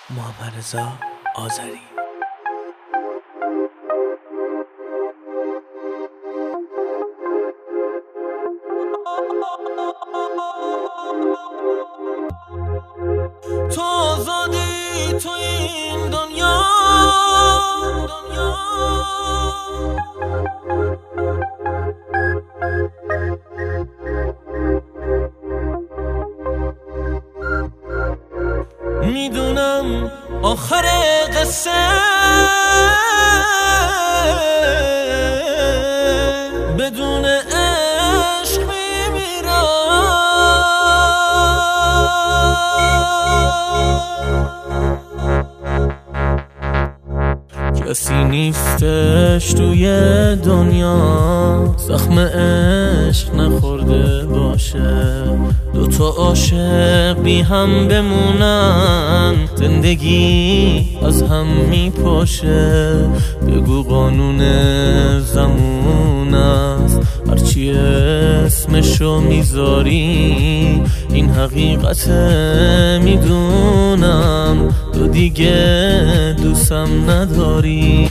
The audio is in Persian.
محمد رضا آذری. تو آزادی تو این دنیا، میدونم آخر قصه بدون عشق میمیرم. کسی نیستش توی دنیا زخم عشق نخورده باشه. دوتا عاشق بی هم بمونن زندگی از هم میپاشه. بگو قانون زمون است هرچی اسمشو میذاری این حقیقت میدونم تو دیگه دوستم نداری.